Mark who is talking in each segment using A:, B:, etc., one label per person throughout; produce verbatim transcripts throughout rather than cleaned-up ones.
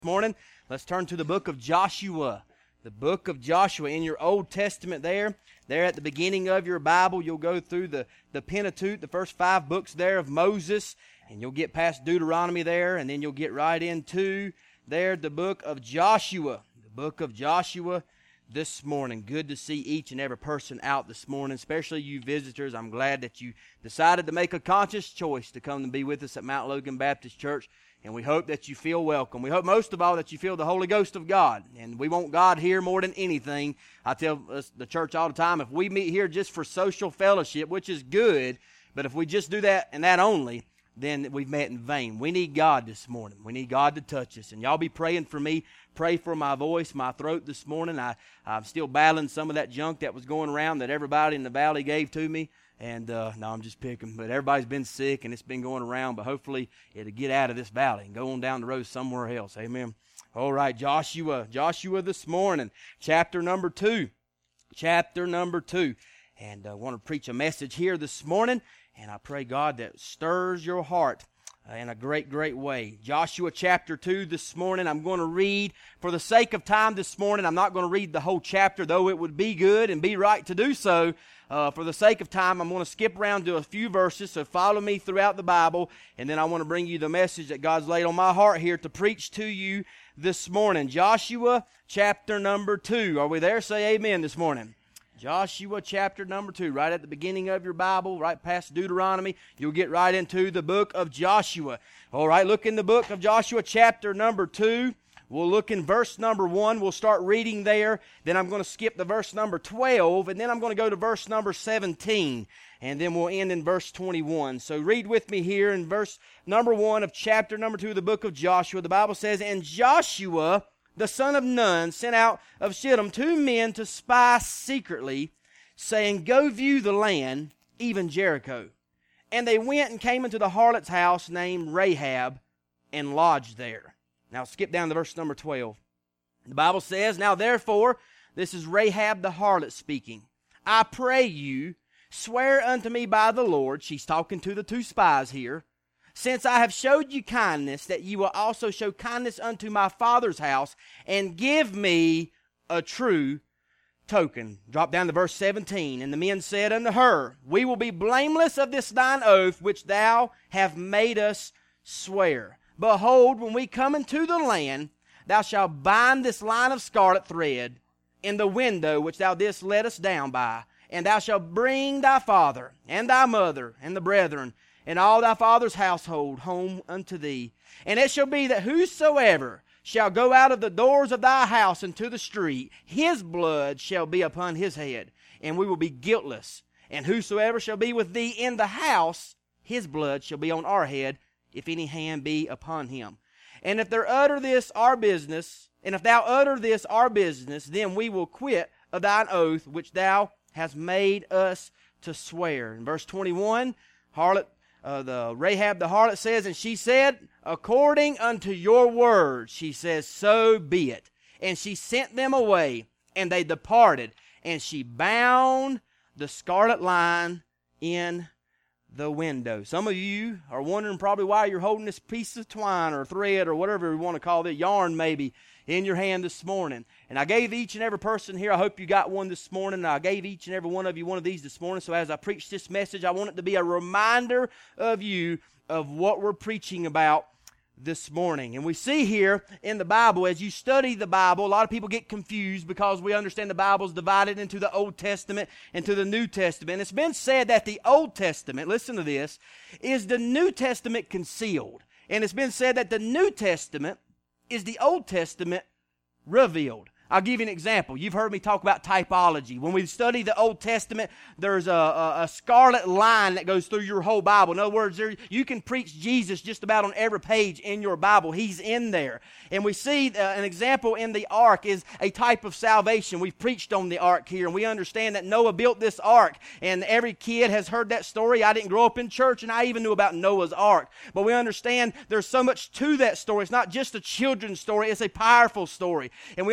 A: Morning, let's turn to the book of Joshua. The book of Joshua in your Old Testament there. There at the beginning of your Bible, you'll go through the, the Pentateuch, the first five books there of Moses, and you'll get past Deuteronomy there, and then you'll get right into there the book of Joshua. The book of Joshua this morning. Good to see each and every person out this morning, especially you visitors. I'm glad that you decided to make a conscious choice to come and be with us at Mount Logan Baptist Church. And we hope that you feel welcome. We hope most of all that you feel the Holy Ghost of God. And we want God here more than anything. I tell us, the church all the time, if we meet here just for social fellowship, which is good, but if we just do that and that only, then we've met in vain. We need God this morning. We need God to touch us. And y'all be praying for me. Pray for my voice, my throat this morning. I, I'm still battling some of that junk that was going around that everybody in the valley gave to me. And, uh, no, I'm just picking. But everybody's been sick, and it's been going around. But hopefully it'll get out of this valley and go on down the road somewhere else. Amen. All right, Joshua. Joshua this morning, chapter number two. Chapter number two. And I want to preach a message here this morning. And I pray, God, that stirs your heart uh, in a great, great way. Joshua chapter two this morning. I'm going to read, for the sake of time this morning, I'm not going to read the whole chapter, though it would be good and be right to do so. Uh, for the sake of time, I'm going to skip around to a few verses, so follow me throughout the Bible, and then I want to bring you the message that God's laid on my heart here to preach to you this morning. Joshua chapter number two. Are we there? Say amen this morning. Joshua chapter number two, right at the beginning of your Bible, right past Deuteronomy, you'll get right into the book of Joshua. All right, look in the book of Joshua chapter number two. We'll look in verse number one. We'll start reading there. Then I'm going to skip the verse number twelve, and then I'm going to go to verse number seventeen, and then we'll end in verse twenty-one. So read with me here in verse number one of chapter number two of the book of Joshua. The Bible says, "And Joshua, the son of Nun, sent out of Shittim two men to spy secretly, saying, Go view the land, even Jericho. And they went and came into the harlot's house named Rahab, and lodged there." Now skip down to verse number twelve. The Bible says, "Now therefore," this is Rahab the harlot speaking, "I pray you, swear unto me by the Lord," she's talking to the two spies here, "since I have showed you kindness, that you will also show kindness unto my father's house, and give me a true token." Drop down to verse seventeen. "And the men said unto her, We will be blameless of this thine oath, which thou hast made us swear. Behold, when we come into the land, thou shalt bind this line of scarlet thread in the window which thou didst let us down by, and thou shalt bring thy father, and thy mother, and the brethren, and all thy father's household home unto thee. And it shall be that whosoever shall go out of the doors of thy house into the street, his blood shall be upon his head, and we will be guiltless. And whosoever shall be with thee in the house, his blood shall be on our head, if any hand be upon him. And if thou utter this our business, and if thou utter this our business, then we will quit of thine oath which thou hast made us to swear." In verse twenty-one, harlot, uh, the Rahab the harlot says, "And she said, According unto your word," she says, "so be it. And she sent them away, and they departed, and she bound the scarlet line in the window." Some of you are wondering probably why you're holding this piece of twine or thread or whatever we want to call it, yarn maybe, in your hand this morning. And I gave each and every person here, I hope you got one this morning, and I gave each and every one of you one of these this morning. So as I preach this message, I want it to be a reminder of you of what we're preaching about this morning. And we see here in the Bible, as you study the Bible, a lot of people get confused because we understand the Bible is divided into the Old Testament and to the New Testament. It's been said that the Old Testament, listen to this, is the New Testament concealed. And it's been said that the New Testament is the Old Testament revealed. I'll give you an example. You've heard me talk about typology. When we study the Old Testament, there's a, a, a scarlet line that goes through your whole Bible. In other words, there, you can preach Jesus just about on every page in your Bible. He's in there. And we see uh, an example in the ark is a type of salvation. We've preached on the ark here, and we understand that Noah built this ark. And every kid has heard that story. I didn't grow up in church, and I even knew about Noah's ark. But we understand there's so much to that story. It's not just a children's story. It's a powerful story. And we understand that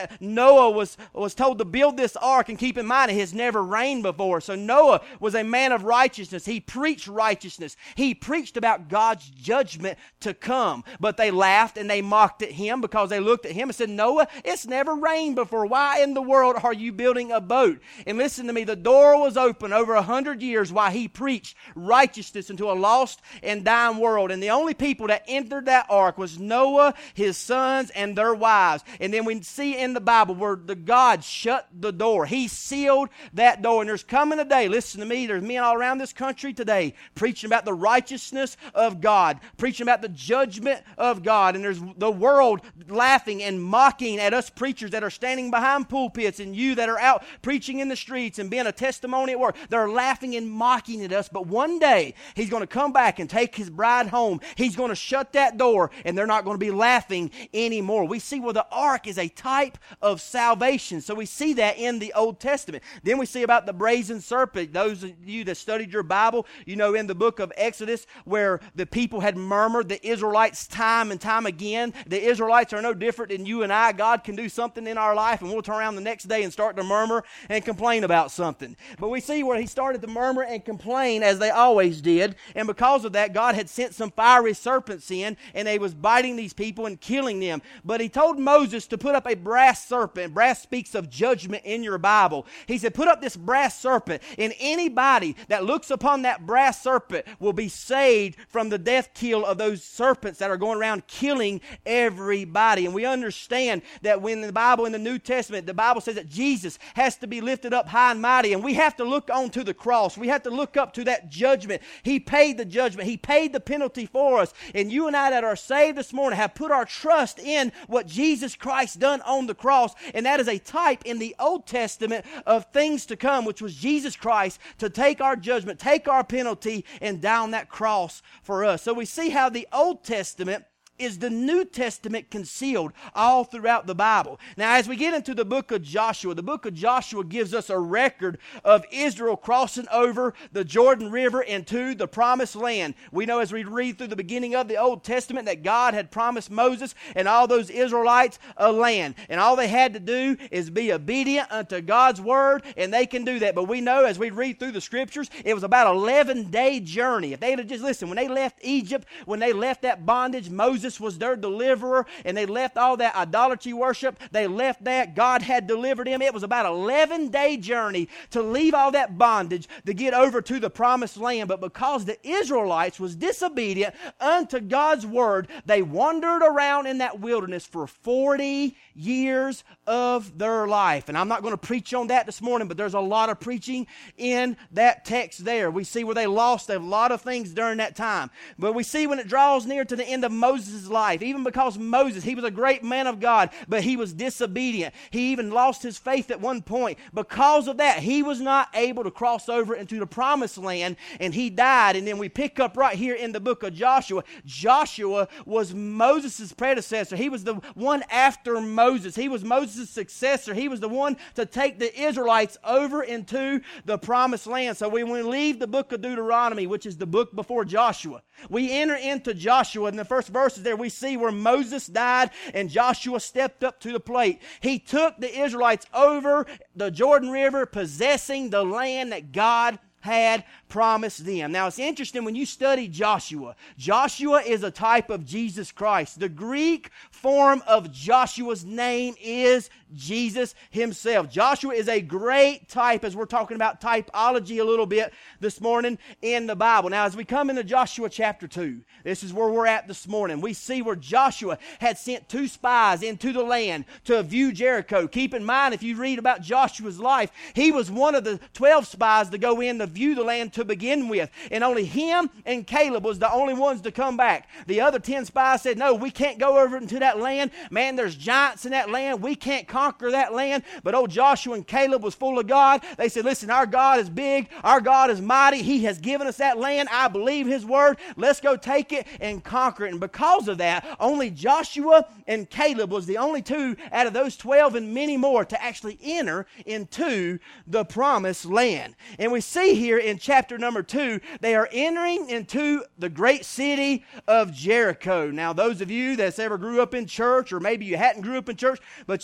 A: that Noah was, was told to build this ark, and keep in mind it has never rained before. So Noah was a man of righteousness. He preached righteousness. He preached about God's judgment to come. But they laughed and they mocked at him because they looked at him and said, Noah, it's never rained before. Why in the world are you building a boat? And listen to me, the door was open over a hundred years while he preached righteousness into a lost and dying world. And the only people that entered that ark was Noah, his sons, and their wives. And then we see in the Bible where the God shut the door. He sealed that door. And there's coming a day, listen to me, there's men all around this country today preaching about the righteousness of God, preaching about the judgment of God. And there's the world laughing and mocking at us preachers that are standing behind pulpits, and you that are out preaching in the streets and being a testimony at work. They're laughing and mocking at us. But one day, He's going to come back and take His bride home. He's going to shut that door, and they're not going to be laughing anymore. We see where the ark is a type of salvation. So we see that in the Old Testament. Then we see about the brazen serpent. Those of you that studied your Bible, you know in the book of Exodus where the people had murmured, the Israelites time and time again. The Israelites are no different than you and I. God can do something in our life, and we'll turn around the next day and start to murmur and complain about something. But we see where He started to murmur and complain as they always did. And because of that, God had sent some fiery serpents in, and they was biting these people and killing them. But He told Moses to put up a brass serpent. Brass speaks of judgment in your Bible. He said, put up this brass serpent, and anybody that looks upon that brass serpent will be saved from the death kill of those serpents that are going around killing everybody. And we understand that when the Bible in the New Testament, the Bible says that Jesus has to be lifted up high and mighty, and we have to look onto the cross. We have to look up to that judgment. He paid the judgment. He paid the penalty for us. And you and I that are saved this morning have put our trust in what Jesus Christ done on the cross, and that is a type in the Old Testament of things to come, which was Jesus Christ to take our judgment, take our penalty, and down that cross for us. So we see how the Old Testament is the New Testament concealed all throughout the Bible. Now, as we get into the book of Joshua, the book of Joshua gives us a record of Israel crossing over the Jordan River into the Promised Land. We know as we read through the beginning of the Old Testament that God had promised Moses and all those Israelites a land. And all they had to do is be obedient unto God's word, and they can do that. But we know as we read through the scriptures, it was about an eleven-day journey. If they had just, listen, when they left Egypt, when they left that bondage, Moses was their deliverer, and they left all that idolatry worship. They left that. God had delivered them. It was about an eleven-day journey to leave all that bondage to get over to the Promised Land. But because the Israelites was disobedient unto God's word, they wandered around in that wilderness for forty years of their life. And I'm not going to preach on that this morning, but there's a lot of preaching in that text there. We see where they lost a lot of things during that time. But we see when it draws near to the end of Moses' life, even because Moses, he was a great man of God, but he was disobedient. He even lost his faith at one point. Because of that, he was not able to cross over into the Promised Land, and he died. And then we pick up right here in the book of Joshua. Joshua was Moses' predecessor. He was the one after Moses. He was Moses' successor. He was the one to take the Israelites over into the Promised Land. So when we leave the book of Deuteronomy, which is the book before Joshua, we enter into Joshua. In the first verses there, we see where Moses died and Joshua stepped up to the plate. He took the Israelites over the Jordan River, possessing the land that God had promised them. Now, it's interesting when you study Joshua. Joshua is a type of Jesus Christ. The Greek form of Joshua's name is Jesus himself. Joshua is a great type, as we're talking about typology a little bit this morning in the Bible. Now, as we come into Joshua chapter two, this is where we're at this morning. We see where Joshua had sent two spies into the land to view Jericho. Keep in mind, if you read about Joshua's life, he was one of the twelve spies to go in to view the land to begin with. And only him and Caleb was the only ones to come back. The other ten spies said, no, we can't go over into that land. Man, there's giants in that land. We can't conquer that land. But old Joshua and Caleb was full of God. They said, listen, our God is big. Our God is mighty. He has given us that land. I believe his word. Let's go take it and conquer it. And because of that, only Joshua and Caleb was the only two out of those twelve and many more to actually enter into the Promised Land. And we see here in chapter number two, they are entering into the great city of Jericho. Now, those of you that's ever grew up in church, or maybe you hadn't grew up in church, but you've heard about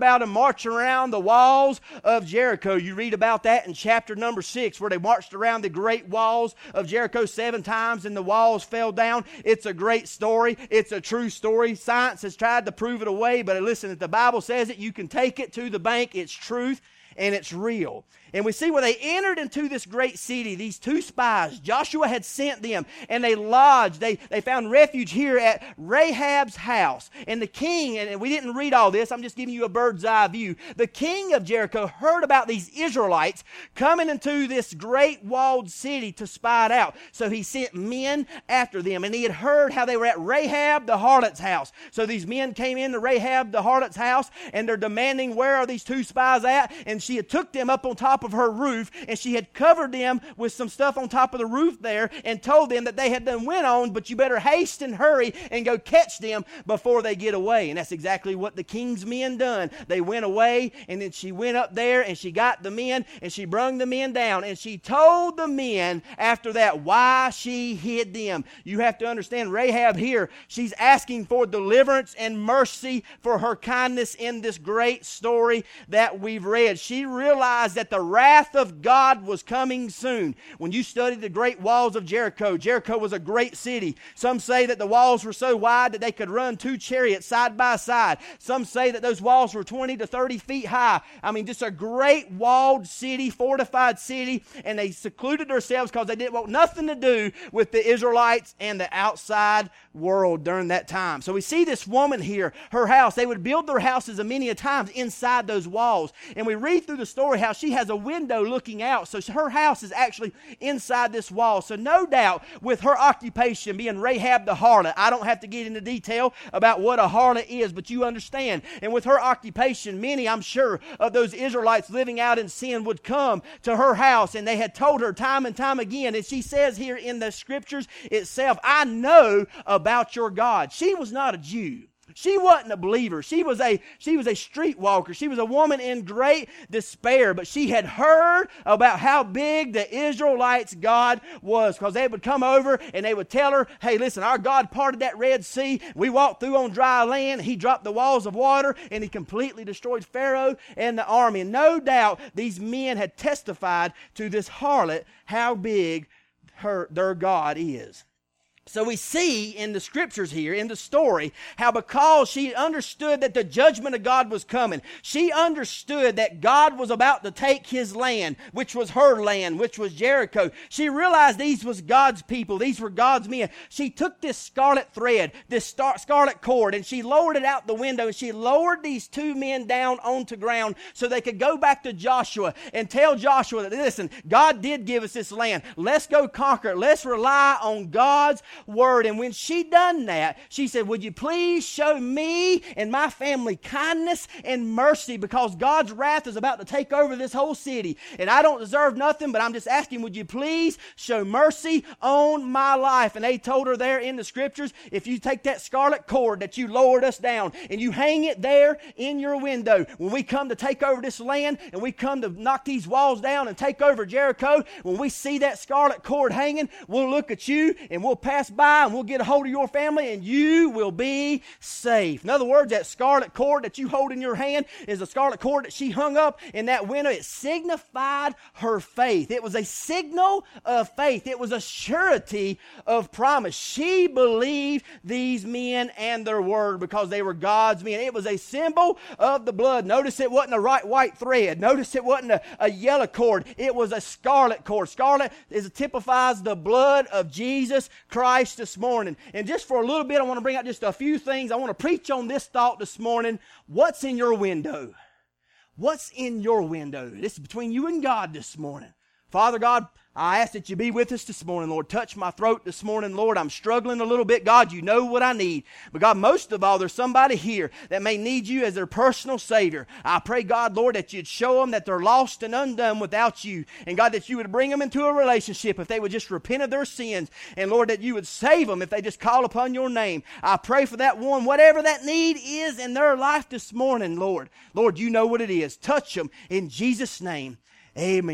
A: out and march around the walls of Jericho. You read about that in chapter number six, where they marched around the great walls of Jericho seven times and the walls fell down. It's a great story. It's a true story. Science has tried to prove it away, but listen, if the Bible says it, you can take it to the bank. It's truth and it's real. And we see where they entered into this great city, these two spies. Joshua had sent them, and they lodged. They, they found refuge here at Rahab's house. And the king, and we didn't read all this, I'm just giving you a bird's eye view. The king of Jericho heard about these Israelites coming into this great walled city to spy it out. So he sent men after them, and he had heard how they were at Rahab the harlot's house. So these men came into Rahab the harlot's house, and they're demanding, where are these two spies at? And she had took them up on top of her roof, and she had covered them with some stuff on top of the roof there and told them that they had done went on, but you better haste and hurry and go catch them before they get away. And that's exactly what the king's men done. They went away, and then she went up there and she got the men and she brung the men down, and she told the men after that why she hid them. You have to understand, Rahab here, she's asking for deliverance and mercy for her kindness in this great story that we've read. She realized that the wrath of God was coming soon. When you study the great walls of Jericho, Jericho was a great city. Some say that the walls were so wide that they could run two chariots side by side. Some say that those walls were twenty to thirty feet high. I mean, just a great walled city, fortified city, and they secluded themselves because they didn't want nothing to do with the Israelites and the outside world during that time. So we see this woman here, her house, they would build their houses a many a times inside those walls. And we read through the story how she has a window looking out. So her house is actually inside this wall. So no doubt with her occupation being Rahab the harlot, I don't have to get into detail about what a harlot is, but you understand. And with her occupation, many, I'm sure, of those Israelites living out in sin would come to her house, and they had told her time and time again, and she says here in the scriptures itself, I know about your God. She was not a Jew. She wasn't a believer. She was a she was a streetwalker. She was a woman in great despair, but she had heard about how big the Israelites' God was, because they would come over and they would tell her, hey, listen, our God parted that Red Sea. We walked through on dry land. He dropped the walls of water, and he completely destroyed Pharaoh and the army. And no doubt these men had testified to this harlot how big her their God is. So we see in the scriptures here, in the story, how because she understood that the judgment of God was coming, she understood that God was about to take his land, which was her land, which was Jericho. She realized these was God's people. These were God's men. She took this scarlet thread, this star- scarlet cord, and she lowered it out the window, and she lowered these two men down onto ground so they could go back to Joshua and tell Joshua that, listen, God did give us this land. Let's go conquer it. Let's rely on God's word. And when she done that, she said, would you please show me and my family kindness and mercy, because God's wrath is about to take over this whole city, and I don't deserve nothing, but I'm just asking, would you please show mercy on my life? And they told her there in the scriptures, if you take that scarlet cord that you lowered us down and you hang it there in your window, when we come to take over this land and we come to knock these walls down and take over Jericho, when we see that scarlet cord hanging, we'll look at you and we'll pass by and we'll get a hold of your family and you will be safe. In other words, that scarlet cord that you hold in your hand is a scarlet cord that she hung up in that window. It signified her faith. It was a signal of faith. It was a surety of promise. She believed these men and their word because they were God's men. It was a symbol of the blood. Notice it wasn't a right white thread. Notice it wasn't a, a yellow cord. It was a scarlet cord. Scarlet is typifies the blood of Jesus Christ this morning. And just for a little bit, I want to bring out just a few things. I want to preach on this thought this morning. What's in your window? What's in your window? This is between you and God this morning. Father God, I ask that you be with us this morning, Lord. Touch my throat this morning, Lord. I'm struggling a little bit. God, you know what I need. But God, most of all, there's somebody here that may need you as their personal Savior. I pray, God, Lord, that you'd show them that they're lost and undone without you. And God, that you would bring them into a relationship if they would just repent of their sins. And Lord, that you would save them if they just call upon your name. I pray for that one, whatever that need is in their life this morning, Lord. Lord, you know what it is. Touch them in Jesus' name. Amen.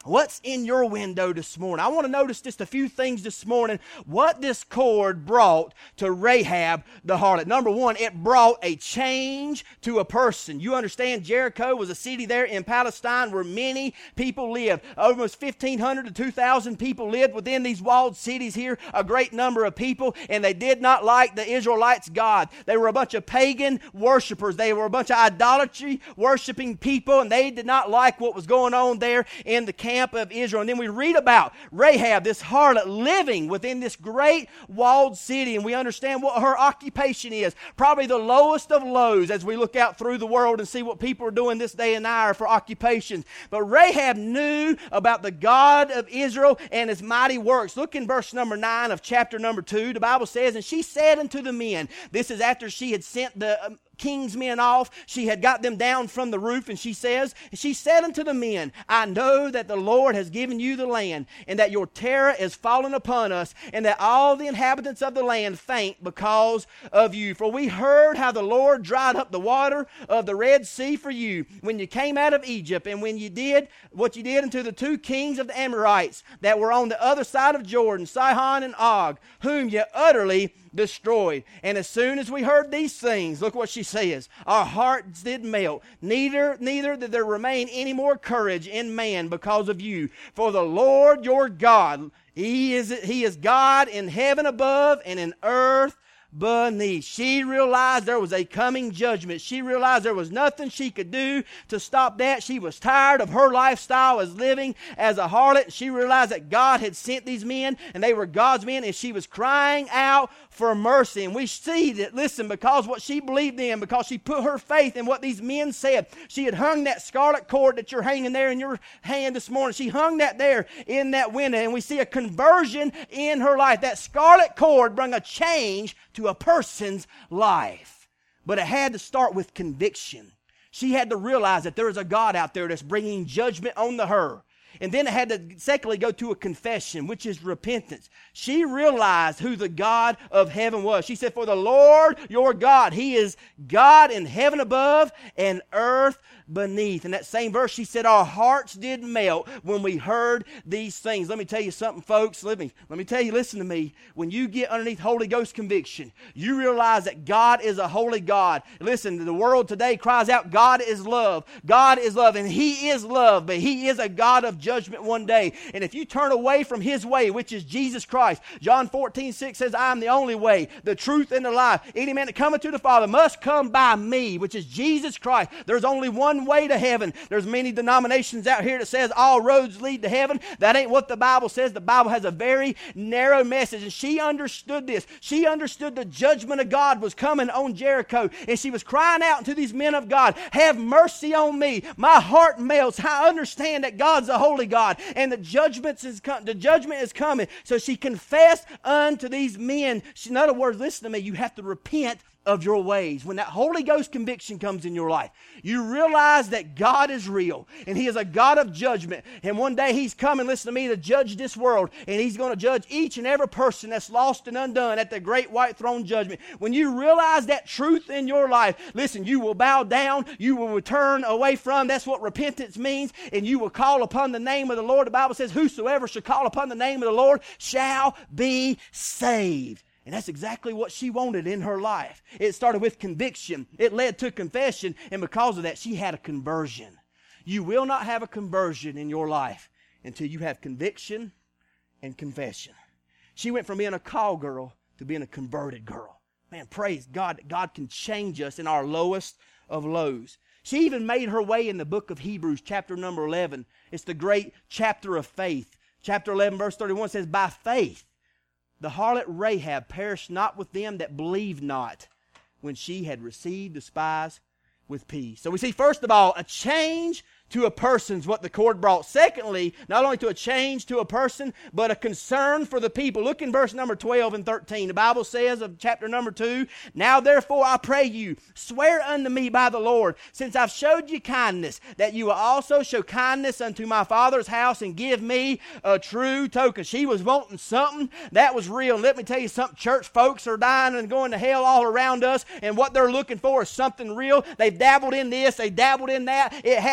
A: What's in your window this morning? I want to notice just a few things this morning. What this cord brought to Rahab the harlot. Number one, it brought a change to a person. You understand Jericho was a city there in Palestine where many people lived. Almost fifteen hundred to two thousand people lived within these walled cities here. A great number of people. And they did not like the Israelites' God. They were a bunch of pagan worshipers. They were a bunch of idolatry worshiping people. And they did not like what was going on there in the camp of Israel. And then we read about Rahab, this harlot, living within this great walled city, and we understand what her occupation is. Probably the lowest of lows as we look out through the world and see what people are doing this day and hour for occupations. But Rahab knew about the God of Israel and his mighty works. Look in verse number nine of chapter number two. The Bible says, and she said unto the men, this is after she had sent the um, king's men off. She had got them down from the roof, and she says, she said unto the men, I know that the Lord has given you the land, and that your terror is fallen upon us, and that all the inhabitants of the land faint because of you. For we heard how the Lord dried up the water of the Red Sea for you when you came out of Egypt, and when you did what you did unto the two kings of the Amorites that were on the other side of Jordan, Sihon and Og, whom you utterly destroyed. And as soon as we heard these things, look what she says, our hearts did melt. Neither, neither did there remain any more courage in man because of you. For the Lord your God, He is, He is God in heaven above and in earth beneath. She realized there was a coming judgment. She realized there was nothing she could do to stop that. She was tired of her lifestyle as living as a harlot. She realized that God had sent these men, and they were God's men, and she was crying out for mercy. And we see that, listen, because what she believed in, because she put her faith in what these men said, she had hung that scarlet cord that you're hanging there in your hand this morning. She hung that there in that window, and we see a conversion in her life. That scarlet cord brought a change to a person's life. But it had to start with conviction. She had to realize that there is a God out there that's bringing judgment on the her. And then it had to, secondly, go to a confession, which is repentance. She realized who the God of heaven was. She said, for the Lord your God, He is God in heaven above and earth beneath. In that same verse, she said, our hearts did melt when we heard these things. Let me tell you something, folks. Let me, let me tell you, listen to me. When you get underneath Holy Ghost conviction, you realize that God is a holy God. Listen, the world today cries out, God is love. God is love, and He is love, but He is a God of judgment one day. And if you turn away from His way, which is Jesus Christ, John fourteen six says, I am the only way, the truth, and the life. Any man that cometh to the Father must come by me, which is Jesus Christ. There's only one way to heaven. There's many denominations out here that says all roads lead to heaven. That ain't what the Bible says. The Bible has a very narrow message, and she understood this. She understood the judgment of God was coming on Jericho, and she was crying out to these men of God, have mercy on me. My heart melts. I understand that God's a holy God, and the judgment is, com- the judgment is coming. So she confessed unto these men. She, in other words, listen to me, you have to repent of your ways. When that Holy Ghost conviction comes in your life, you realize that God is real, and He is a God of judgment, and one day He's coming, listen to me, to judge this world, and He's going to judge each and every person that's lost and undone at the great white throne judgment. When you realize that truth in your life, listen, you will bow down, you will return away from, that's what repentance means, and you will call upon the name of the Lord. The Bible says, whosoever shall call upon the name of the Lord shall be saved. And that's exactly what she wanted in her life. It started with conviction. It led to confession. And because of that, she had a conversion. You will not have a conversion in your life until you have conviction and confession. She went from being a call girl to being a converted girl. Man, praise God that God can change us in our lowest of lows. She even made her way in the book of Hebrews, chapter number eleven. It's the great chapter of faith. Chapter eleven, verse thirty-one says, by faith, the harlot Rahab perished not with them that believed not, when she had received the spies with peace. So we see, first of all, a change to a person's what the cord brought. Secondly, not only to a change to a person, but a concern for the people. Look in verse number twelve and thirteen. The Bible says of chapter number two, now therefore I pray you, swear unto me by the Lord, since I've showed you kindness, that you will also show kindness unto my father's house and give me a true token. She was wanting something that was real. And let me tell you something, church folks are dying and going to hell all around us, and what they're looking for is something real. They've dabbled in this, they dabbled in that. It has not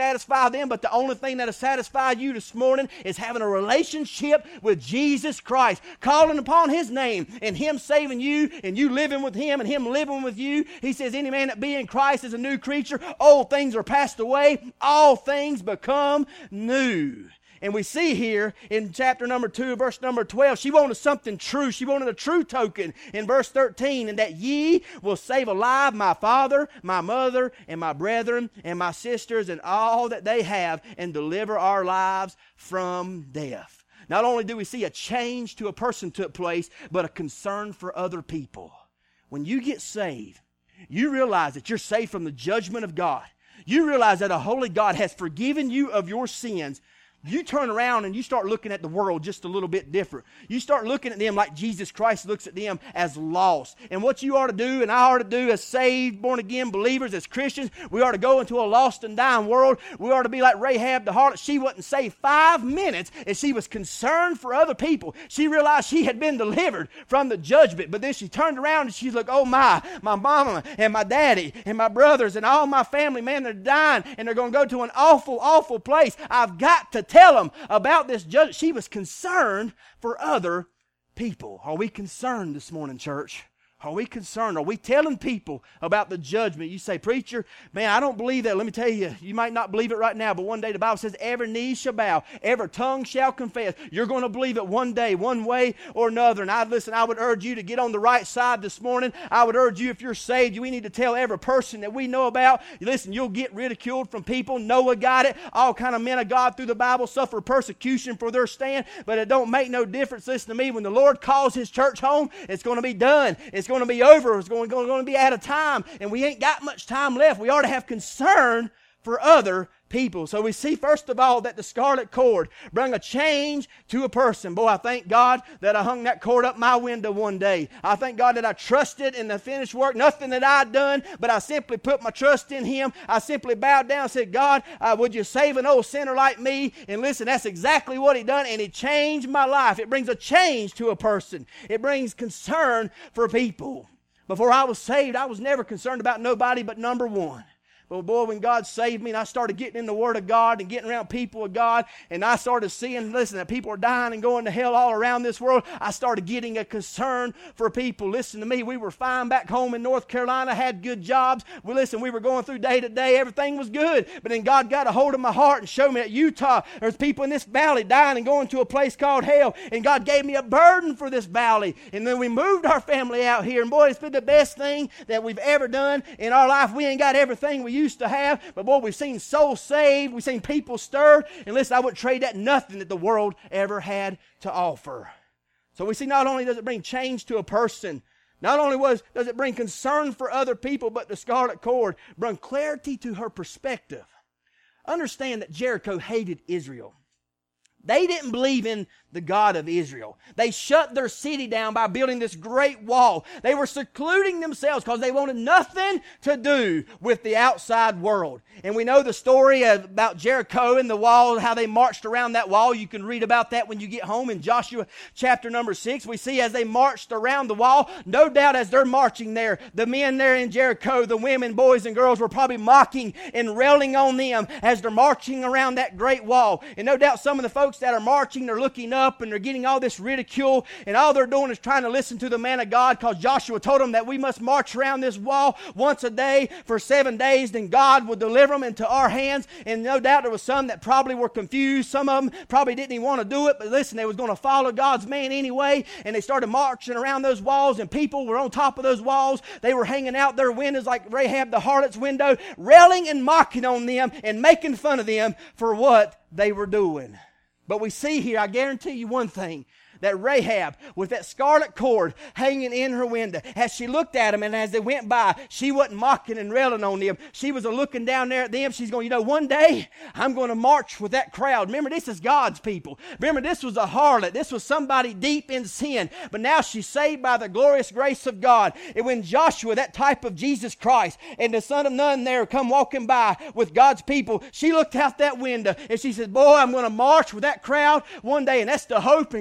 A: satisfy them, but the only thing that'll satisfy you this morning is having a relationship with Jesus Christ, calling upon His name and Him saving you and you living with Him and Him living with you. He says, any man that be in Christ is a new creature. Old things are passed away. All things become new. And we see here in chapter number two, verse number twelve, she wanted something true. She wanted a true token in verse thirteen, and that ye will save alive my father, my mother, and my brethren, and my sisters, and all that they have, and deliver our lives from death. Not only do we see a change to a person took place, but a concern for other people. When you get saved, you realize that you're saved from the judgment of God. You realize that a holy God has forgiven you of your sins. You turn around and you start looking at the world just a little bit different. You start looking at them like Jesus Christ looks at them, as lost. And what you ought to do and I ought to do as saved, born-again believers, as Christians, we ought to go into a lost and dying world. We ought to be like Rahab the harlot. She wasn't saved five minutes and she was concerned for other people. She realized she had been delivered from the judgment. But then she turned around and she's like, oh my, my mama and my daddy and my brothers and all my family, man, they're dying and they're going to go to an awful, awful place. I've got to tell them about this judgment. She was concerned for other people. Are we concerned this morning, church? Are we concerned? Are we telling people about the judgment? You say, preacher, man, I don't believe that. Let me tell you, you might not believe it right now, but one day the Bible says every knee shall bow, every tongue shall confess. You're going to believe it one day, one way or another. And I listen, I would urge you to get on the right side this morning. I would urge you, if you're saved, we need to tell every person that we know about. Listen, you'll get ridiculed from people. Noah got it. All kind of men of God through the Bible suffer persecution for their stand, but it don't make no difference. Listen to me, when the Lord calls His church home, it's going to be done. It's going to be over. It's going, going, going to be out of time, and we ain't got much time left. We ought to have concern for other people. So we see, first of all, that the scarlet cord bring a change to a person. Boy, I thank God that I hung that cord up my window one day. I thank God that I trusted in the finished work. Nothing that I'd done, but I simply put my trust in Him. I simply bowed down and said, God, uh, would you save an old sinner like me? And listen, that's exactly what He done, and He changed my life. It brings a change to a person. It brings concern for people. Before I was saved, I was never concerned about nobody but number one. But boy, when God saved me and I started getting in the Word of God and getting around people of God, and I started seeing, listen, that people are dying and going to hell all around this world, I started getting a concern for people. Listen to me, we were fine back home in North Carolina, had good jobs. We listen, we were going through day to day, everything was good. But then God got a hold of my heart and showed me that Utah, there's people in this valley dying and going to a place called hell. And God gave me a burden for this valley. And then we moved our family out here. And boy, it's been the best thing that we've ever done in our life. We ain't got everything we used to have, but boy, we've seen souls saved, we've seen people stirred, and listen, I wouldn't trade that nothing that the world ever had to offer. So we see, not only does it bring change to a person, not only was does it bring concern for other people, but the scarlet cord bring clarity to her perspective. Understand that Jericho hated Israel. They didn't believe in the God of Israel. They shut their city down by building this great wall. They were secluding themselves because they wanted nothing to do with the outside world. And we know the story about Jericho and the wall, how they marched around that wall. You can read about that when you get home in Joshua chapter number six. We see as they marched around the wall, no doubt as they're marching there, the men there in Jericho, the women, boys, and girls were probably mocking and railing on them as they're marching around that great wall. And no doubt some of the folks that are marching, they're looking up and they're getting all this ridicule, and all they're doing is trying to listen to the man of God, because Joshua told them that we must march around this wall once a day for seven days, then God will deliver them into our hands. And no doubt there was some that probably were confused. Some of them probably didn't even want to do it, but listen, they was going to follow God's man anyway, and they started marching around those walls, and people were on top of those walls. They were hanging out their windows like Rahab the harlot's window, railing and mocking on them and making fun of them for what they were doing. But we see here, I guarantee you one thing, that Rahab, with that scarlet cord hanging in her window, as she looked at them and as they went by, she wasn't mocking and railing on them. She was looking down there at them. She's going, you know, one day I'm going to march with that crowd. Remember, this is God's people. Remember, this was a harlot. This was somebody deep in sin. But now she's saved by the glorious grace of God. And when Joshua, that type of Jesus Christ, and the son of Nun there come walking by with God's people, she looked out that window and she said, boy, I'm going to march with that crowd one day. And that's the hope and glory that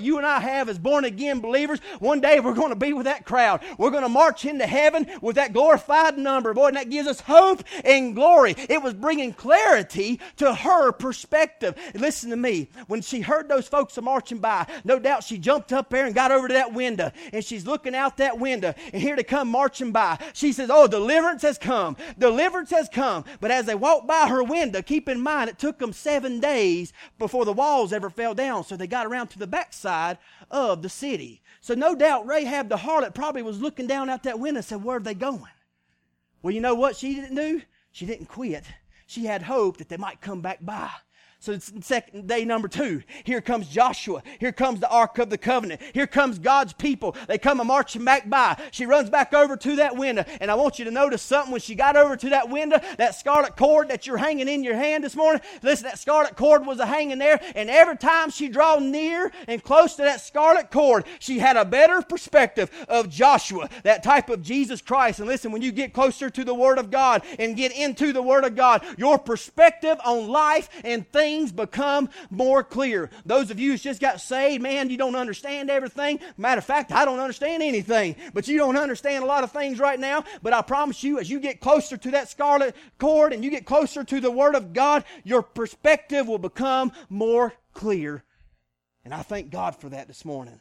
A: you and I have as born-again believers, one day we're going to be with that crowd. We're going to march into heaven with that glorified number. Boy, and that gives us hope and glory. It was bringing clarity to her perspective. Listen to me. When she heard those folks marching by, no doubt she jumped up there and got over to that window. And she's looking out that window, and here they come marching by. She says, oh, deliverance has come. Deliverance has come. But as they walked by her window, keep in mind, it took them seven days before the walls ever fell down. So they got around to the backside of the city. So no doubt Rahab the harlot probably was looking down out that window and said, where are they going? Well, you know what she didn't do? She didn't quit. She had hope that they might come back by. So it's second day number two. Here comes Joshua. Here comes the Ark of the Covenant. Here comes God's people. They come a marching back by. She runs back over to that window. And I want you to notice something. When she got over to that window, that scarlet cord that you're hanging in your hand this morning, listen, that scarlet cord was a hanging there. And every time she drew near and close to that scarlet cord, she had a better perspective of Joshua, that type of Jesus Christ. And listen, when you get closer to the Word of God and get into the Word of God, your perspective on life and things become more clear. Those of you who just got saved, man, you don't understand everything. Matter of fact, I don't understand anything. But you don't understand a lot of things right now. But I promise you, as you get closer to that scarlet cord and you get closer to the Word of God, your perspective will become more clear. And I thank God for that this morning.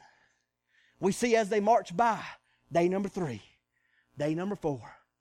A: We see as they march by, day number three, day number four,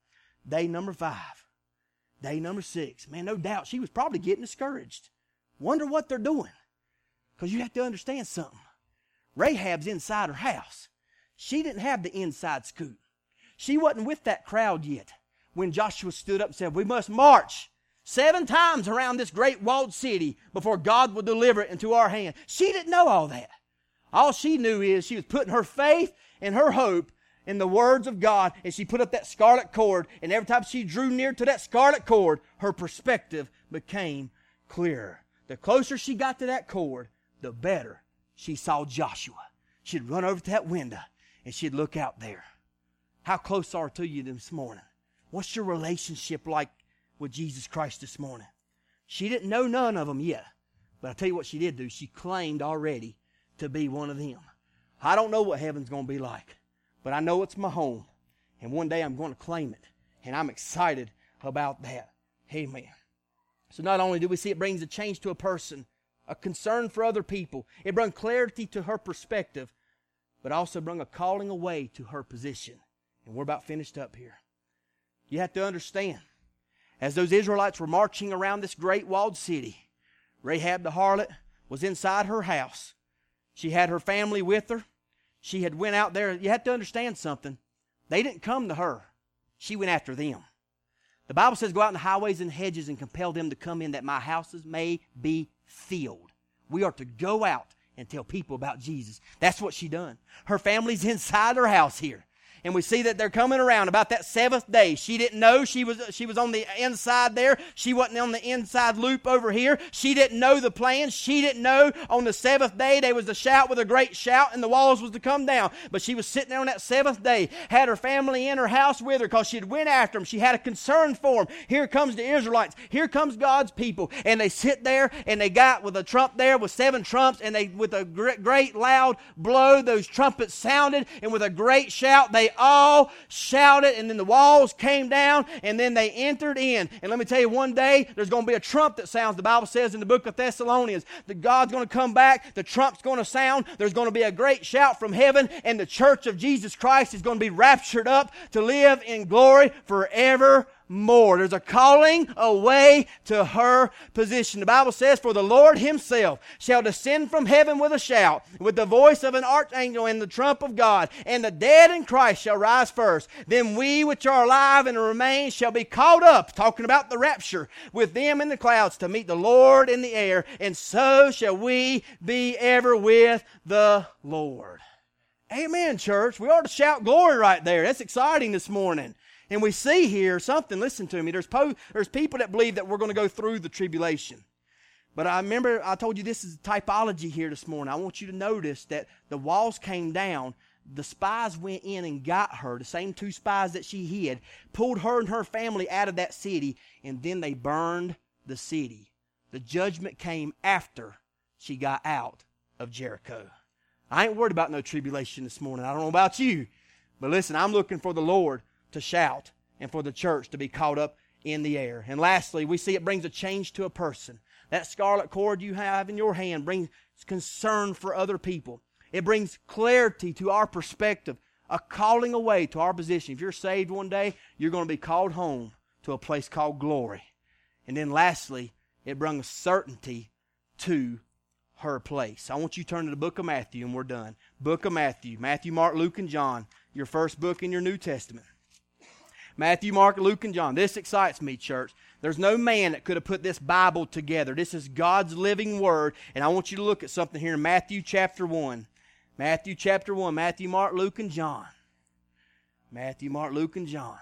A: day number five, day number six. Man, no doubt she was probably getting discouraged. Wonder what they're doing. Because you have to understand something. Rahab's inside her house. She didn't have the inside scoop. She wasn't with that crowd yet when Joshua stood up and said, we must march seven times around this great walled city before God will deliver it into our hand. She didn't know all that. All she knew is she was putting her faith and her hope in the words of God, and she put up that scarlet cord, and every time she drew near to that scarlet cord, her perspective became clearer. The closer she got to that cord, the better she saw Joshua. She'd run over to that window and she'd look out there. How close are to you this morning? What's your relationship like with Jesus Christ this morning? She didn't know none of them yet. But I'll tell you what she did do. She claimed already to be one of them. I don't know what heaven's going to be like. But I know it's my home. And one day I'm going to claim it. And I'm excited about that. Amen. So not only do we see it brings a change to a person, a concern for other people, it brings clarity to her perspective, but also brings a calling away to her position. And we're about finished up here. You have to understand, as those Israelites were marching around this great walled city, Rahab the harlot was inside her house. She had her family with her. She had went out there. You have to understand something. They didn't come to her. She went after them. The Bible says, go out in the highways and hedges and compel them to come in that my houses may be filled. We are to go out and tell people about Jesus. That's what she done. Her family's inside her house here. And we see that they're coming around about that seventh day. She didn't know she was she was on the inside there. She wasn't on the inside loop over here. She didn't know the plan. She didn't know on the seventh day there was a shout with a great shout and the walls was to come down. But she was sitting there on that seventh day, had her family in her house with her because she had went after them. She had a concern for them. Here comes the Israelites. Here comes God's people. And they sit there and they got with a trump there with seven trumps, and they with a great, great loud blow, those trumpets sounded, and with a great shout they all shouted, and then the walls came down, and then they entered in. And let me tell you, one day there's going to be a trump that sounds. The Bible says in the book of Thessalonians that God's going to come back, the trump's going to sound, there's going to be a great shout from heaven, and the church of Jesus Christ is going to be raptured up to live in glory forever. More. There's a calling away to her position. The Bible says, for the Lord himself shall descend from heaven with a shout, with the voice of an archangel and the trump of God, and the dead in Christ shall rise first. Then we which are alive and remain shall be caught up, talking about the rapture, with them in the clouds to meet the Lord in the air, and so shall we be ever with the Lord. Amen, church. We ought to shout glory right there. That's exciting this morning. And we see here something, listen to me, there's, po- there's people that believe that we're going to go through the tribulation. But I remember I told you this is a typology here this morning. I want you to notice that the walls came down. The spies went in and got her, the same two spies that she hid, pulled her and her family out of that city, and then they burned the city. The judgment came after she got out of Jericho. I ain't worried about no tribulation this morning. I don't know about you. But listen, I'm looking for the Lord to shout and for the church to be caught up in the air. And lastly, we see it brings a change to a person. That scarlet cord you have in your hand brings concern for other people. It brings clarity to our perspective, a calling away to our position. If you're saved one day, you're going to be called home to a place called glory. And then lastly, it brings certainty to her place. I want you to turn to the book of Matthew and we're done. Book of Matthew. Matthew, Mark, Luke, and John. Your first book in your New Testament. Matthew, Mark, Luke, and John. This excites me, church. There's no man that could have put this Bible together. This is God's living Word. And I want you to look at something here in Matthew chapter one. Matthew chapter one. Matthew, Mark, Luke, and John. Matthew, Mark, Luke, and John.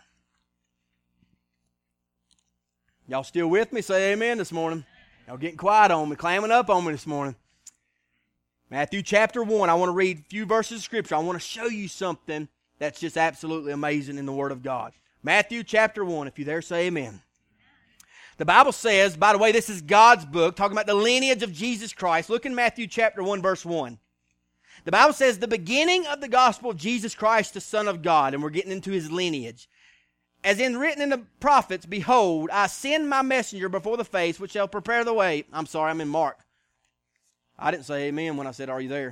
A: Y'all still with me? Say amen this morning. Y'all getting quiet on me, clamming up on me this morning. Matthew chapter one. I want to read a few verses of Scripture. I want to show you something that's just absolutely amazing in the Word of God. Matthew chapter one. If you're there, say amen. The Bible says, by the way, this is God's book, talking about the lineage of Jesus Christ. Look in Matthew chapter one, verse one. The Bible says, the beginning of the gospel of Jesus Christ, the Son of God, and we're getting into His lineage. As in written in the prophets, behold, I send my messenger before the face, which shall prepare the way. I'm sorry, I'm in Mark. I didn't say amen when I said, are you there?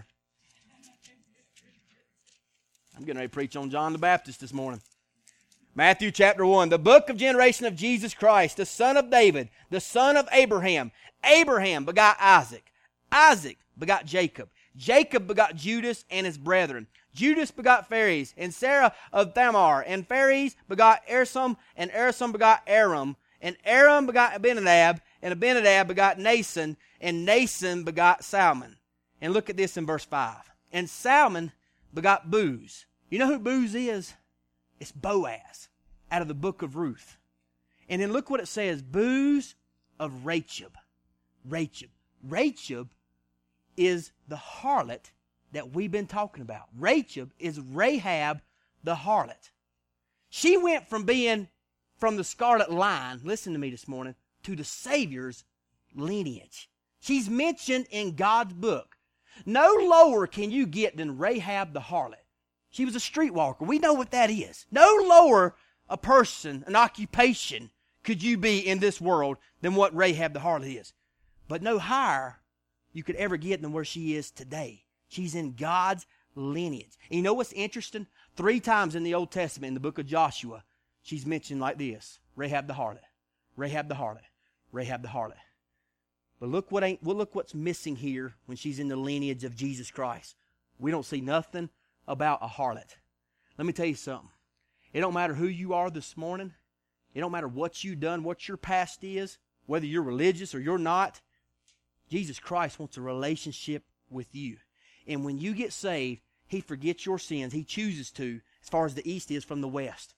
A: I'm getting ready to preach on John the Baptist this morning. Matthew chapter one, the book of generation of Jesus Christ, the son of David, the son of Abraham. Abraham begot Isaac. Isaac begot Jacob. Jacob begot Judas and his brethren. Judas begot Phares, and Sarah of Thamar. And Phares begot Ersam, and Ersam begot Aram. And Aram begot Abinadab, and Abinadab begot Nason, and Nason begot Salmon. And look at this in verse five. And Salmon begot Booz. You know who Booz is? It's Boaz, out of the book of Ruth. And then look what it says, Booz of Rachab. Rachab. Rachab is the harlot that we've been talking about. Rachab is Rahab the harlot. She went from being from the scarlet line, listen to me this morning, to the Savior's lineage. She's mentioned in God's book. No lower can you get than Rahab the harlot. She was a streetwalker. We know what that is. No lower a person, an occupation, could you be in this world than what Rahab the harlot is. But no higher you could ever get than where she is today. She's in God's lineage. And you know what's interesting? Three times in the Old Testament, in the book of Joshua, she's mentioned like this. Rahab the harlot. Rahab the harlot. Rahab the harlot. But look what ain't, well, look what's missing here when she's in the lineage of Jesus Christ. We don't see nothing about a harlot. Let me tell you something. It don't matter who you are this morning. It don't matter what you've done, what your past is, whether you're religious or you're not. Jesus Christ wants a relationship with you. And when you get saved, He forgets your sins. He chooses to, as far as the east is from the west.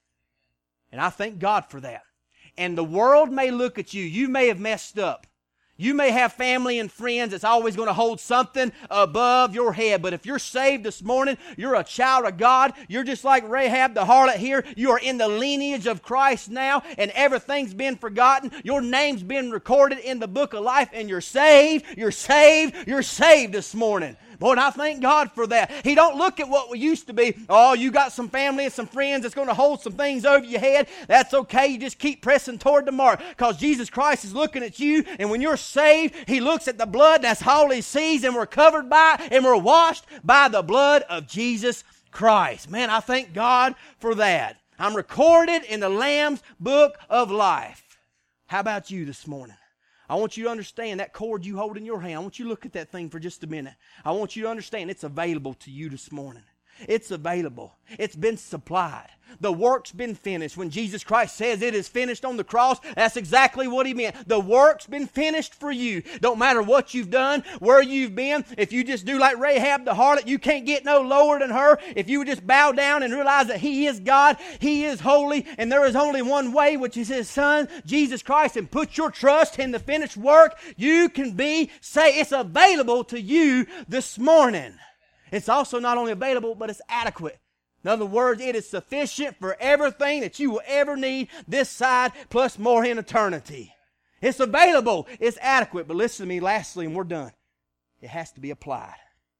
A: And I thank God for that. And the world may look at you. You may have messed up. You may have family and friends that's always going to hold something above your head. But if you're saved this morning, you're a child of God. You're just like Rahab the harlot here. You are in the lineage of Christ now, and everything's been forgotten. Your name's been recorded in the book of life, and you're saved, you're saved, you're saved this morning. Boy, and I thank God for that. He don't look at what we used to be. Oh, you got some family and some friends that's going to hold some things over your head. That's okay. You just keep pressing toward the mark, because Jesus Christ is looking at you, and when you're saved, He looks at the blood. That's all He sees, and we're covered by, and we're washed by the blood of Jesus Christ. Man, I thank God for that. I'm recorded in the Lamb's book of life. How about you this morning? I want you to understand that cord you hold in your hand. I want you to look at that thing for just a minute. I want you to understand it's available to you this morning. It's available. It's been supplied. The work's been finished. When Jesus Christ says it is finished on the cross, that's exactly what He meant. The work's been finished for you. Don't matter what you've done, where you've been. If you just do like Rahab the harlot, you can't get no lower than her. If you would just bow down and realize that He is God, He is holy, and there is only one way, which is His Son, Jesus Christ, and put your trust in the finished work, you can be saved. It's available to you this morning. It's also not only available, but it's adequate. In other words, it is sufficient for everything that you will ever need this side, plus more in eternity. It's available. It's adequate. But listen to me lastly, and we're done. It has to be applied.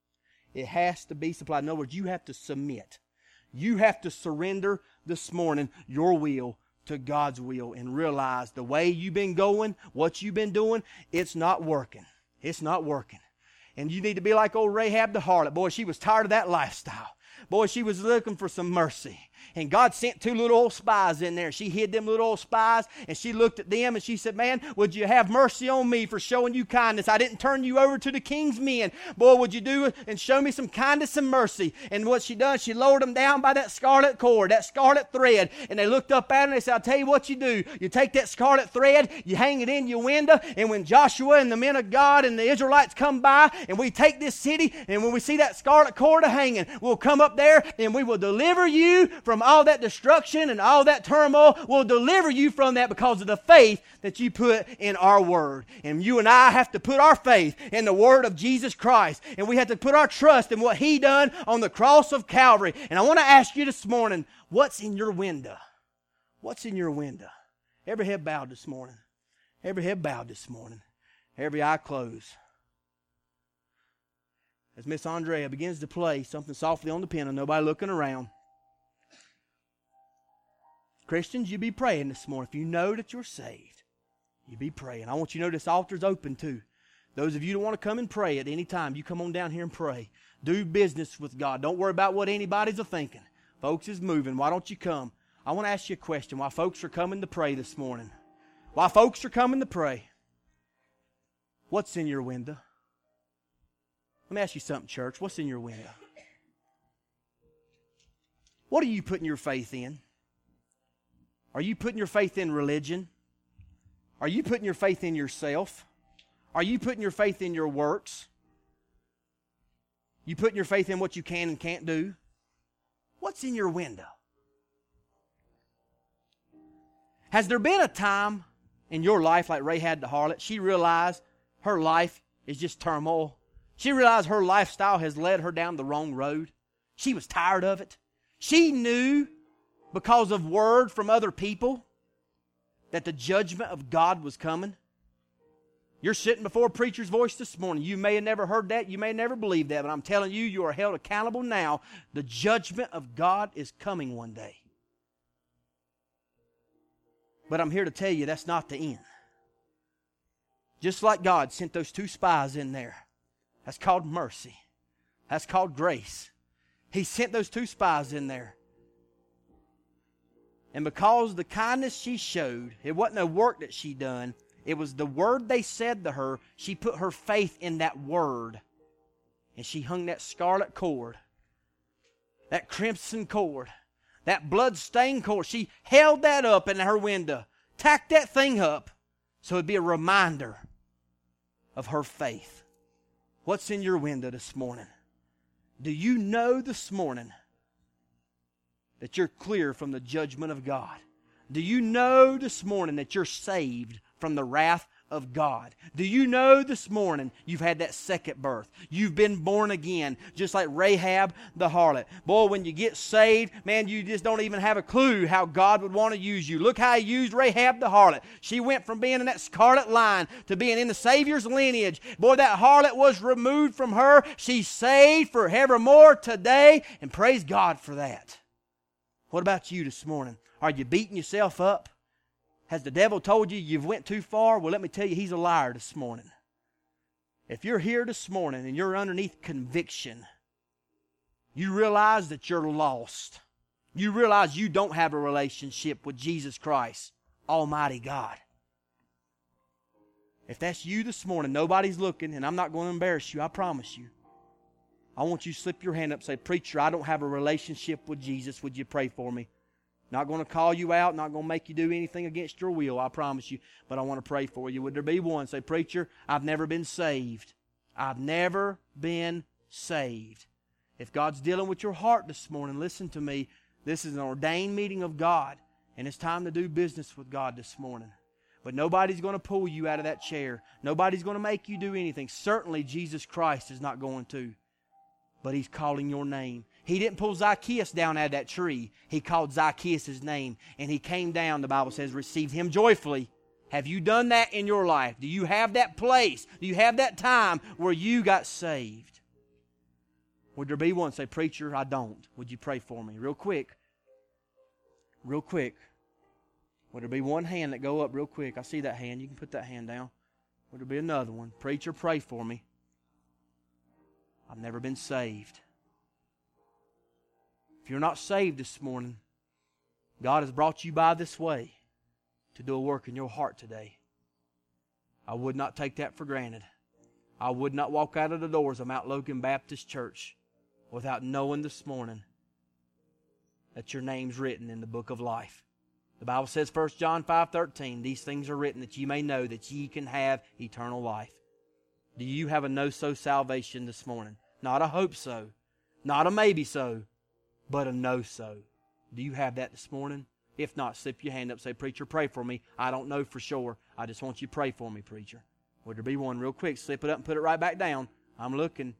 A: It has to be supplied. In other words, you have to submit. You have to surrender this morning your will to God's will and realize the way you've been going, what you've been doing, it's not working. It's not working. And you need to be like old Rahab the harlot. Boy, she was tired of that lifestyle. Boy, she was looking for some mercy. And God sent two little old spies in there. She hid them little old spies, and she looked at them, and she said, man, would you have mercy on me for showing you kindness? I didn't turn you over to the king's men. Boy, would you do it and show me some kindness and mercy? And what she done, she lowered them down by that scarlet cord, that scarlet thread. And they looked up at her, and they said, I'll tell you what you do. You take that scarlet thread, you hang it in your window, and when Joshua and the men of God and the Israelites come by, and we take this city, and when we see that scarlet cord hanging, we'll come up there, and we will deliver you from all that destruction and all that turmoil. We'll deliver you from that because of the faith that you put in our word. And you and I have to put our faith in the word of Jesus Christ. And we have to put our trust in what He done on the cross of Calvary. And I want to ask you this morning, what's in your window? What's in your window? Every head bowed this morning. Every head bowed this morning. Every eye closed. As Miss Andrea begins to play something softly on the piano, nobody looking around. Christians, you be praying this morning. If you know that you're saved, you be praying. I want you to know this altar's open too. Those of you that want to come and pray at any time, you come on down here and pray. Do business with God. Don't worry about what anybody's a thinking. Folks is moving. Why don't you come? I want to ask you a question. While folks are coming to pray this morning, while folks are coming to pray, what's in your window? Let me ask you something, church. What's in your window? What are you putting your faith in? Are you putting your faith in religion? Are you putting your faith in yourself? Are you putting your faith in your works? You putting your faith in what you can and can't do? What's in your window? Has there been a time in your life like Rahab the harlot, she realized her life is just turmoil? She realized her lifestyle has led her down the wrong road. She was tired of it. She knew because of word from other people that the judgment of God was coming. You're sitting before a preacher's voice this morning. You may have never heard that. You may have never believed that. But I'm telling you, you are held accountable now. The judgment of God is coming one day. But I'm here to tell you that's not the end. Just like God sent those two spies in there. That's called mercy. That's called grace. He sent those two spies in there. And because the kindness she showed, it wasn't the work that she done, it was the word they said to her. She put her faith in that word. And she hung that scarlet cord, that crimson cord, that blood-stained cord. She held that up in her window, tacked that thing up so it'd be a reminder of her faith. What's in your window this morning? Do you know this morning that you're clear from the judgment of God? Do you know this morning that you're saved from the wrath of God? Do you know this morning you've had that second birth? You've been born again, just like Rahab the harlot. Boy, when you get saved, man, you just don't even have a clue how God would want to use you. Look how He used Rahab the harlot. She went from being in that scarlet line to being in the Savior's lineage. Boy, that harlot was removed from her. She's saved forevermore today, and praise God for that. What about you this morning? Are you beating yourself up? Has the devil told you you've went too far? Well, let me tell you, he's a liar this morning. If you're here this morning and you're underneath conviction, you realize that you're lost. You realize you don't have a relationship with Jesus Christ, Almighty God. If that's you this morning, nobody's looking, and I'm not going to embarrass you, I promise you. I want you to slip your hand up and say, Preacher, I don't have a relationship with Jesus. Would you pray for me? Not going to call you out, not going to make you do anything against your will, I promise you. But I want to pray for you. Would there be one? Say, Preacher, I've never been saved. I've never been saved. If God's dealing with your heart this morning, listen to me. This is an ordained meeting of God, and it's time to do business with God this morning. But nobody's going to pull you out of that chair. Nobody's going to make you do anything. Certainly Jesus Christ is not going to. But He's calling your name. He didn't pull Zacchaeus down out of that tree. He called Zacchaeus his name. And he came down, the Bible says, received him joyfully. Have you done that in your life? Do you have that place? Do you have that time where you got saved? Would there be one say, preacher, I don't. Would you pray for me? Real quick. Real quick. Would there be one hand that go up real quick? I see that hand. You can put that hand down. Would there be another one? Preacher, pray for me. I've never been saved. If you're not saved this morning, God has brought you by this way to do a work in your heart today. I would not take that for granted. I would not walk out of the doors of Mount Logan Baptist Church without knowing this morning that your name's written in the book of life. The Bible says, First John five thirteen, these things are written that ye may know that ye can have eternal life. Do you have a know-so salvation this morning? Not a hope so, not a maybe so, but a know-so. Do you have that this morning? If not, slip your hand up and say, preacher, pray for me. I don't know for sure. I just want you to pray for me, preacher. Would there be one real quick? Slip it up and put it right back down. I'm looking.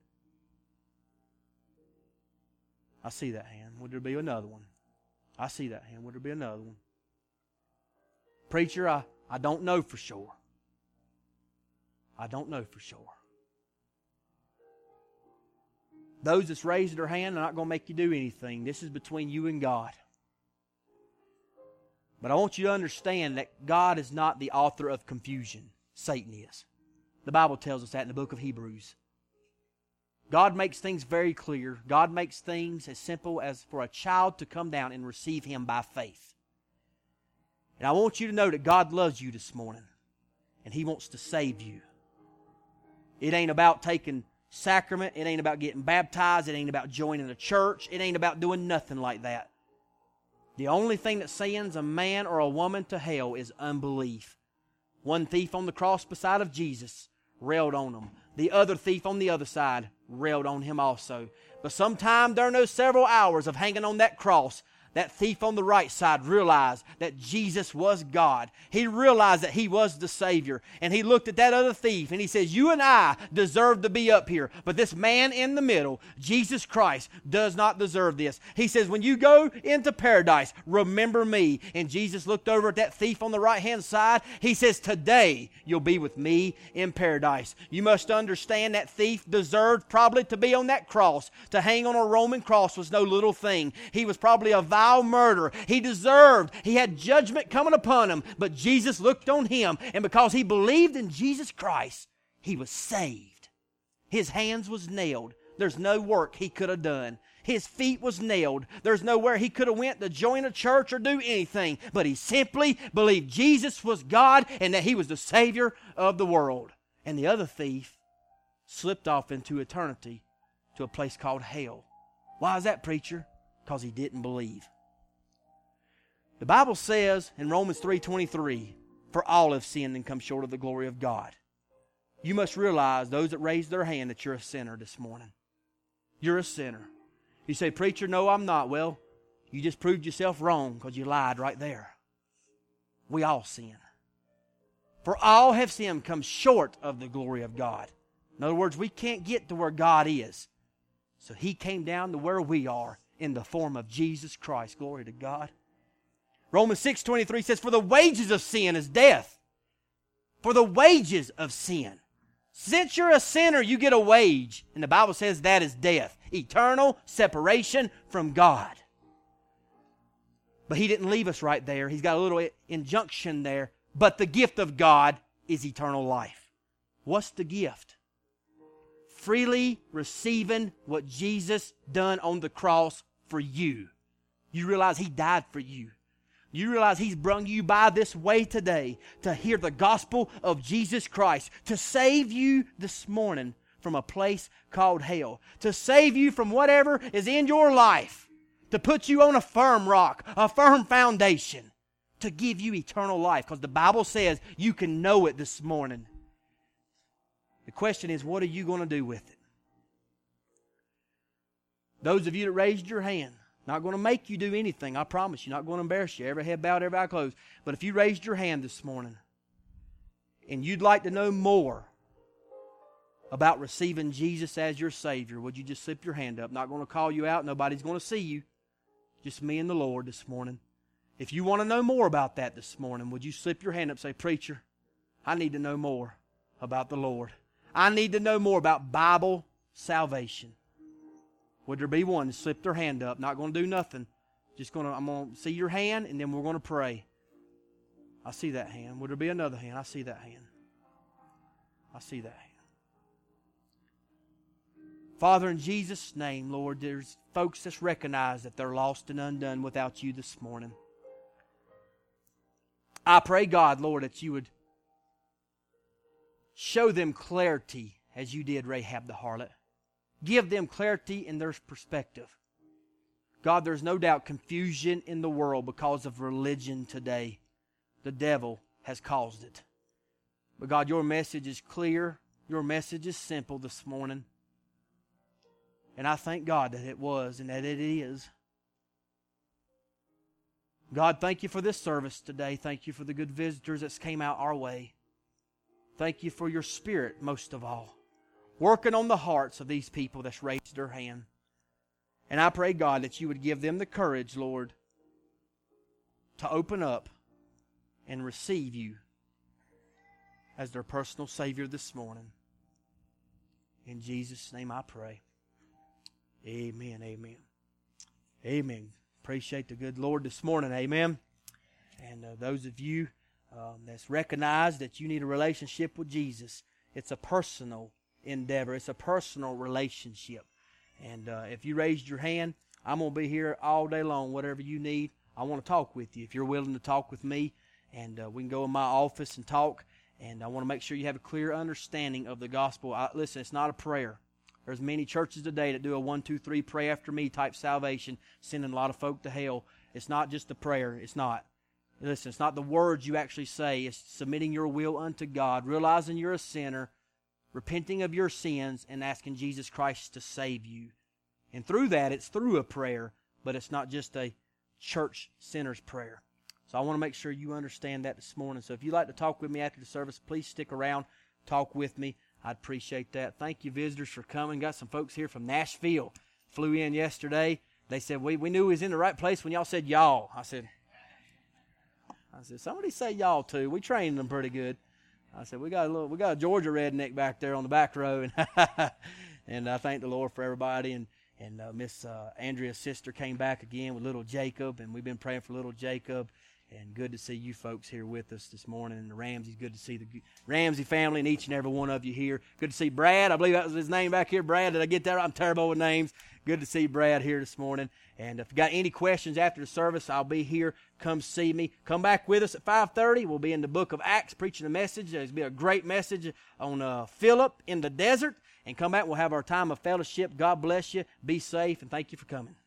A: I see that hand. Would there be another one? I see that hand. Would there be another one? Preacher, I, I don't know for sure. I don't know for sure. Those that's raised their hand are not going to make you do anything. This is between you and God. But I want you to understand that God is not the author of confusion. Satan is. The Bible tells us that in the book of Hebrews. God makes things very clear. God makes things as simple as for a child to come down and receive Him by faith. And I want you to know that God loves you this morning. And He wants to save you. It ain't about taking sacrament. It ain't about getting baptized. It ain't about joining a church. It ain't about doing nothing like that. The only thing that sends a man or a woman to hell is unbelief. One thief on the cross beside of Jesus railed on him. The other thief on the other side railed on him also. But sometime during those several hours of hanging on that cross, that thief on the right side realized that Jesus was God. He realized that He was the Savior. And he looked at that other thief and he says, you and I deserve to be up here. But this man in the middle, Jesus Christ, does not deserve this. He says, when you go into paradise, remember me. And Jesus looked over at that thief on the right-hand side. He says, today you'll be with me in paradise. You must understand that thief deserved probably to be on that cross. To hang on a Roman cross was no little thing. He was probably a vile murder. He deserved. He had judgment coming upon him. But Jesus looked on him, and because he believed in Jesus Christ, he was saved. His hands was nailed. There's no work he could have done. His feet was nailed. There's nowhere he could have went to join a church or do anything. But he simply believed Jesus was God and that He was the Savior of the world. And the other thief slipped off into eternity to a place called hell. Why is that, preacher? Because he didn't believe. The Bible says in Romans three twenty-three, for all have sinned and come short of the glory of God. You must realize, those that raise their hand, that you're a sinner this morning. You're a sinner. You say, preacher, no, I'm not. Well, you just proved yourself wrong because you lied right there. We all sin. For all have sinned, come short of the glory of God. In other words, we can't get to where God is. So He came down to where we are in the form of Jesus Christ. Glory to God. Romans six twenty-three says, for the wages of sin is death. For the wages of sin. Since you're a sinner, you get a wage. And the Bible says that is death. Eternal separation from God. But He didn't leave us right there. He's got a little injunction there. But the gift of God is eternal life. What's the gift? Freely receiving what Jesus done on the cross for you. You realize He died for you. You realize He's brung you by this way today to hear the gospel of Jesus Christ, to save you this morning from a place called hell, to save you from whatever is in your life, to put you on a firm rock, a firm foundation, to give you eternal life, because the Bible says you can know it this morning. The question is, what are you going to do with it? Those of you that raised your hand, not going to make you do anything, I promise you. Not going to embarrass you. Every head bowed, every eye closed. But if you raised your hand this morning and you'd like to know more about receiving Jesus as your Savior, would you just slip your hand up? Not going to call you out. Nobody's going to see you. Just me and the Lord this morning. If you want to know more about that this morning, would you slip your hand up and say, preacher, I need to know more about the Lord. I need to know more about Bible salvation. Would there be one to slip their hand up? Not going to do nothing. Just going to, I'm going to see your hand, and then we're going to pray. I see that hand. Would there be another hand? I see that hand. I see that hand. Father, in Jesus' name, Lord, there's folks that recognize that they're lost and undone without you this morning. I pray, God, Lord, that you would show them clarity as you did Rahab the harlot. Give them clarity in their perspective. God, there's no doubt confusion in the world because of religion today. The devil has caused it. But God, your message is clear. Your message is simple this morning. And I thank God that it was and that it is. God, thank you for this service today. Thank you for the good visitors that came out our way. Thank you for your Spirit, most of all, working on the hearts of these people that's raised their hand. And I pray, God, that you would give them the courage, Lord, to open up and receive you as their personal Savior this morning. In Jesus' name I pray. Amen, amen. Amen. Appreciate the good Lord this morning, amen. And uh, those of you um, that's recognized that you need a relationship with Jesus, it's a personal endeavor. It's a personal relationship. And uh, if you raised your hand, I'm going to be here all day long, whatever you need. I want to talk with you if you're willing to talk with me. And uh, we can go in my office and talk. And I want to make sure you have a clear understanding of the gospel. I, listen, it's not a prayer. There's many churches today that do a one, two, three, pray after me type salvation, sending a lot of folk to hell. It's not just a prayer. It's not. Listen, it's not the words you actually say. It's submitting your will unto God, realizing you're a sinner, repenting of your sins, and asking Jesus Christ to save you. And through that, it's through a prayer, but it's not just a church sinner's prayer. So I want to make sure you understand that this morning. So if you'd like to talk with me after the service, please stick around, talk with me. I'd appreciate that. Thank you, visitors, for coming. Got some folks here from Nashville. Flew in yesterday. They said, we, we knew we was in the right place when y'all said y'all. I said, I said, somebody say y'all too. We trained them pretty good. I said, we got a little, we got a Georgia redneck back there on the back row. And, and I thank the Lord for everybody. And, and uh, Miss uh, Andrea's sister came back again with little Jacob. And we've been praying for little Jacob. And good to see you folks here with us this morning. And the Ramsey's, good to see the Ramsey family and each and every one of you here. Good to see Brad. I believe that was his name back here. Brad, did I get that right? I'm terrible with names. Good to see Brad here this morning. And if you got any questions after the service, I'll be here. Come see me. Come back with us at five thirty. We'll be in the book of Acts preaching a message. There's be a great message on uh, Philip in the desert. And come back. We'll have our time of fellowship. God bless you. Be safe. And thank you for coming.